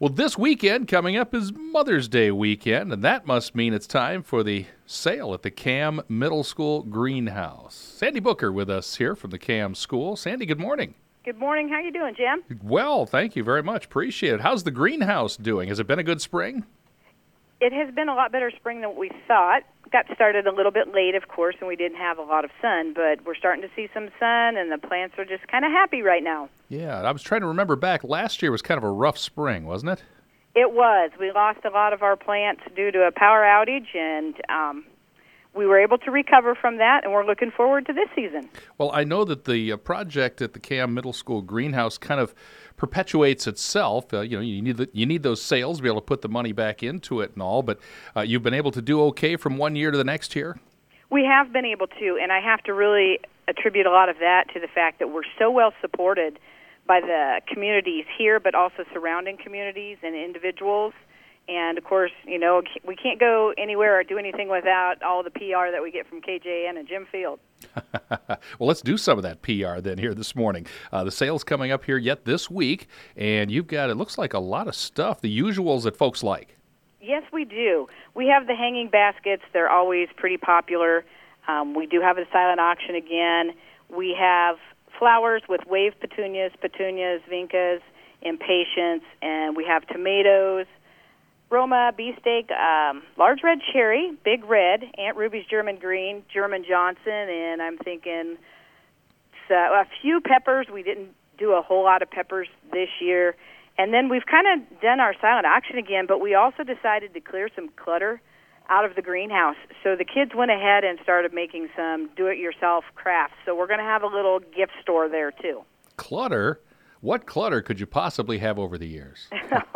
Well, this weekend coming up is Mother's Day weekend, and that must mean it's time for the sale at the Cam Middle School Greenhouse. Sandy Booker with us here from the Cam School. Sandy, good morning. Good morning. How you doing, Jim? Well, thank you very much. Appreciate it. How's the greenhouse doing? Has it been a good spring? It has been a lot better spring than we thought. Got started a little bit late, of course, and we didn't have a lot of sun, but we're starting to see some sun, and the plants are just kind of happy right now. Yeah, I was trying to remember back. Last year was kind of a rough spring, wasn't it? It was. We lost a lot of our plants due to a power outage, and we were able to recover from that, and we're looking forward to this season. Well, I know that the project at the Cam Middle School Greenhouse kind of perpetuates itself. You need those sales to be able to put the money back into it and all, but you've been able to do okay from one year to the next year? We have been able to, and I have to really attribute a lot of that to the fact that we're so well supported by the communities here, but also surrounding communities and individuals. And, of course, we can't go anywhere or do anything without all the PR that we get from KJN and Jim Field. Well, let's do some of that PR then here this morning. The sale's coming up here yet this week, and you've got, it looks like a lot of stuff, the usuals that folks like. Yes, we do. We have the hanging baskets. They're always pretty popular. We do have a silent auction again. We have flowers with wave petunias, vincas, impatiens, and we have tomatoes, Roma, beefsteak, large red cherry, big red, Aunt Ruby's German green, German Johnson, and I'm thinking a few peppers. We didn't do a whole lot of peppers this year. And then we've kind of done our silent auction again, but we also decided to clear some clutter out of the greenhouse. So the kids went ahead and started making some do-it-yourself crafts. So we're going to have a little gift store there, too. Clutter? What clutter could you possibly have over the years?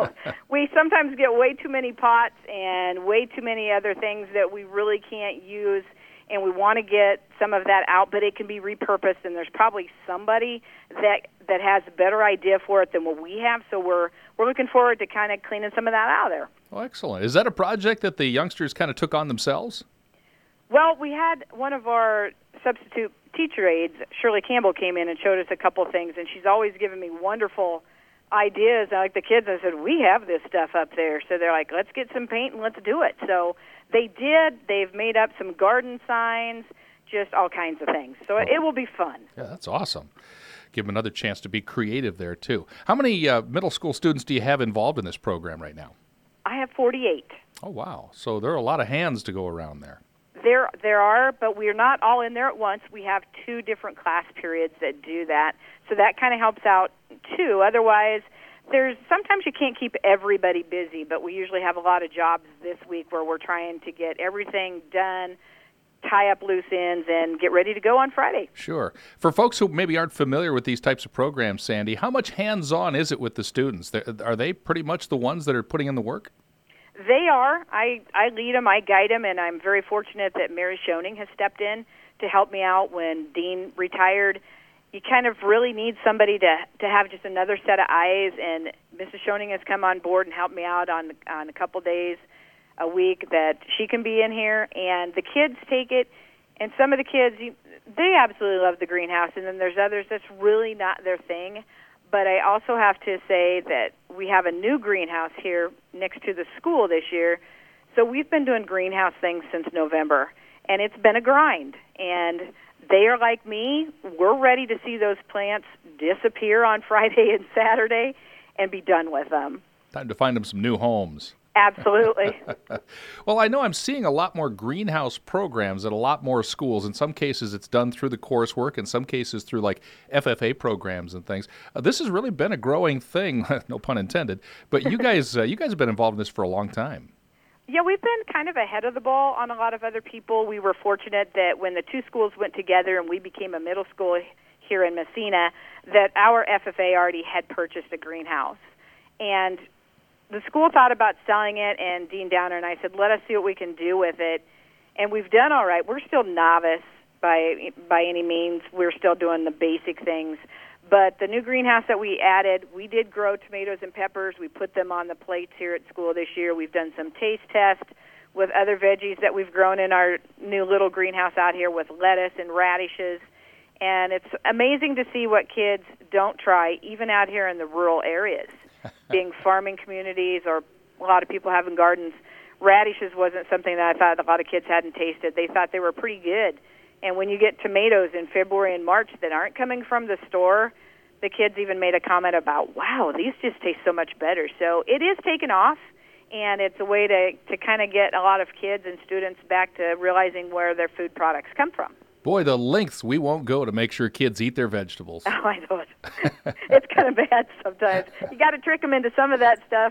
We sometimes get way too many pots and way too many other things that we really can't use, and we want to get some of that out, but it can be repurposed, and there's probably somebody that has a better idea for it than what we have, so we're looking forward to kind of cleaning some of that out of there. Oh, excellent. Is that a project that the youngsters kind of took on themselves? Well, we had one of our substitute teacher aides, Shirley Campbell, came in and showed us a couple things, and she's always given me wonderful ideas. And like the kids, I said, we have this stuff up there. So they're like, let's get some paint and let's do it. So they did. They've made up some garden signs, just all kinds of things. So it will be fun. Yeah, that's awesome. Give them another chance to be creative there, too. How many middle school students do you have involved in this program right now? I have 48. Oh, wow. So there are a lot of hands to go around there. There are, but we're not all in there at once. We have two different class periods that do that, so that kind of helps out too. Otherwise, sometimes you can't keep everybody busy, but we usually have a lot of jobs this week where we're trying to get everything done, tie up loose ends, and get ready to go on Friday. Sure. For folks who maybe aren't familiar with these types of programs, Sandy, how much hands-on is it with the students? Are they pretty much the ones that are putting in the work? They are. I lead them, I guide them, and I'm very fortunate that Mary Schoening has stepped in to help me out when Dean retired. You kind of really need somebody to have just another set of eyes, and Mrs. Schoening has come on board and helped me out on a couple days a week that she can be in here, and the kids take it, and some of the kids, they absolutely love the greenhouse, and then there's others that's really not their thing. But I also have to say that we have a new greenhouse here next to the school this year. So we've been doing greenhouse things since November, and it's been a grind. And they are like me. We're ready to see those plants disappear on Friday and Saturday and be done with them. Time to find them some new homes. Absolutely. Well, I know I'm seeing a lot more greenhouse programs at a lot more schools. In some cases, it's done through the coursework. In some cases, through like FFA programs and things. This has really been a growing thing, no pun intended. But you guys have been involved in this for a long time. Yeah, we've been kind of ahead of the ball on a lot of other people. We were fortunate that when the two schools went together and we became a middle school here in Messina, that our FFA already had purchased a greenhouse. And the school thought about selling it, and Dean Downer and I said, let us see what we can do with it. And we've done all right. We're still novice by any means. We're still doing the basic things. But the new greenhouse that we added, we did grow tomatoes and peppers. We put them on the plates here at school this year. We've done some taste tests with other veggies that we've grown in our new little greenhouse out here with lettuce and radishes. And it's amazing to see what kids don't try, even out here in the rural areas. being farming communities or a lot of people having gardens, radishes wasn't something that I thought a lot of kids hadn't tasted. They thought they were pretty good. And when you get tomatoes in February and March that aren't coming from the store, the kids even made a comment about, wow, these just taste so much better. So it is taken off, and it's a way to kind of get a lot of kids and students back to realizing where their food products come from. Boy, the lengths we won't go to make sure kids eat their vegetables. Oh, I know it. It's kind of bad sometimes. You got to trick them into some of that stuff.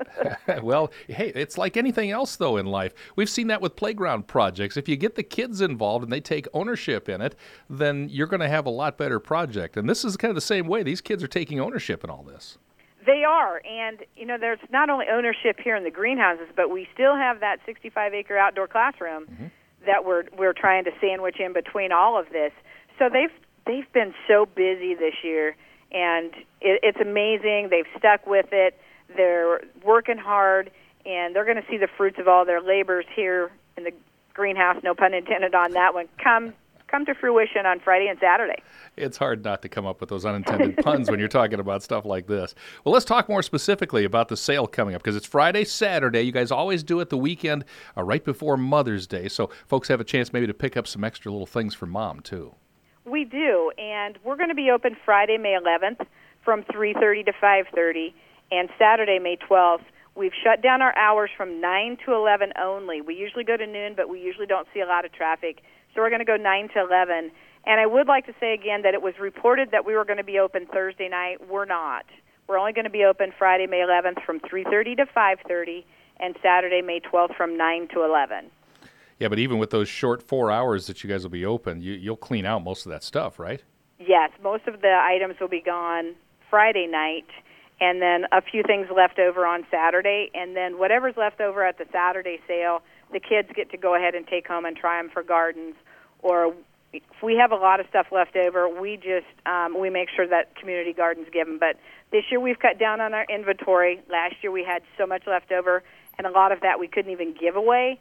Well, hey, it's like anything else, though, in life. We've seen that with playground projects. If you get the kids involved and they take ownership in it, then you're going to have a lot better project. And this is kind of the same way. These kids are taking ownership in all this. They are, and there's not only ownership here in the greenhouses, but we still have that 65-acre outdoor classroom that we're trying to sandwich in between all of this. So they've been so busy this year, and it's amazing. They've stuck with it. They're working hard, and they're going to see the fruits of all their labors here in the greenhouse. No pun intended on that one. Come to fruition on Friday and Saturday. It's hard not to come up with those unintended puns when you're talking about stuff like this. Well, let's talk more specifically about the sale coming up, because it's Friday, Saturday. You guys always do it the weekend right before Mother's Day, so folks have a chance maybe to pick up some extra little things for Mom, too. We do, and we're going to be open Friday, May 11th from 3:30 to 5:30, and Saturday, May 12th. We've shut down our hours from 9 to 11 only. We usually go to noon, but we usually don't see a lot of traffic. So we're going to go 9 to 11. And I would like to say again that it was reported that we were going to be open Thursday night. We're not. We're only going to be open Friday, May 11th from 3:30 to 5:30, and Saturday, May 12th from 9 to 11. Yeah, but even with those short 4 hours that you guys will be open, you'll clean out most of that stuff, right? Yes, most of the items will be gone Friday night, and then a few things left over on Saturday, and then whatever's left over at the Saturday sale, the kids get to go ahead and take home and try them for gardens. Or if we have a lot of stuff left over, we just we make sure that community gardens give them. But this year we've cut down on our inventory. Last year we had so much left over, and a lot of that we couldn't even give away.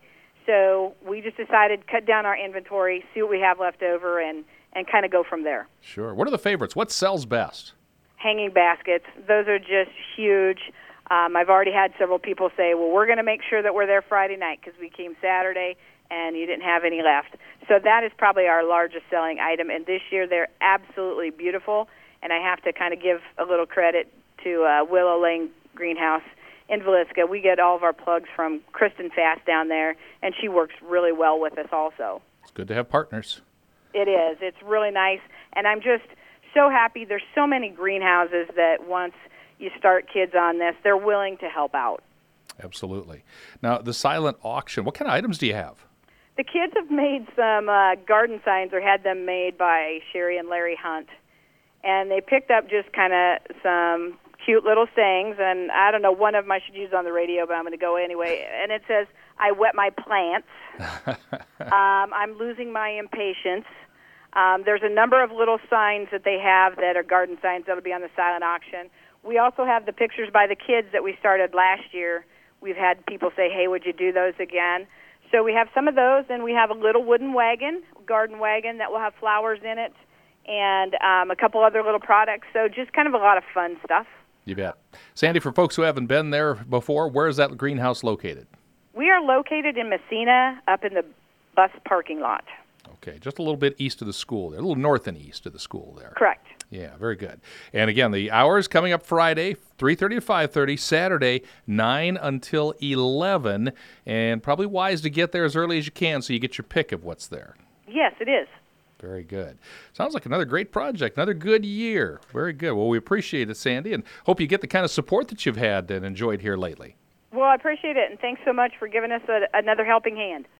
So we just decided to cut down our inventory, see what we have left over, and kind of go from there. Sure. What are the favorites? What sells best? Hanging baskets. Those are just huge. I've already had several people say, well, we're going to make sure that we're there Friday night because we came Saturday and you didn't have any left. So that is probably our largest selling item. And this year they're absolutely beautiful. And I have to kind of give a little credit to Willow Lane Greenhouse in Villisca. We get all of our plugs from Kristen Fast down there, and she works really well with us also. It's good to have partners. It is. It's really nice. And I'm just so happy. There's so many greenhouses that once you start kids on this, they're willing to help out. Absolutely. Now, the silent auction, what kind of items do you have? The kids have made some garden signs, or had them made by Sherry and Larry Hunt. And they picked up just kind of some cute little sayings, and I don't know, one of them I should use on the radio, but I'm going to go anyway. And it says, I wet my plants. I'm losing my impatience. There's a number of little signs that they have that are garden signs that will be on the silent auction. We also have the pictures by the kids that we started last year. We've had people say, hey, would you do those again? So we have some of those, and we have a little wooden wagon, garden wagon, that will have flowers in it, and a couple other little products. So just kind of a lot of fun stuff. You bet. Sandy, for folks who haven't been there before, where is that greenhouse located? We are located in Messina, up in the bus parking lot. Okay, just a little bit east of the school there, a little north and east of the school there. Correct. Yeah, very good. And again, the hours coming up Friday, 3:30 to 5:30, Saturday, 9 until 11, and probably wise to get there as early as you can so you get your pick of what's there. Yes, it is. Very good. Sounds like another great project, another good year. Very good. Well, we appreciate it, Sandy, and hope you get the kind of support that you've had and enjoyed here lately. Well, I appreciate it, and thanks so much for giving us another helping hand.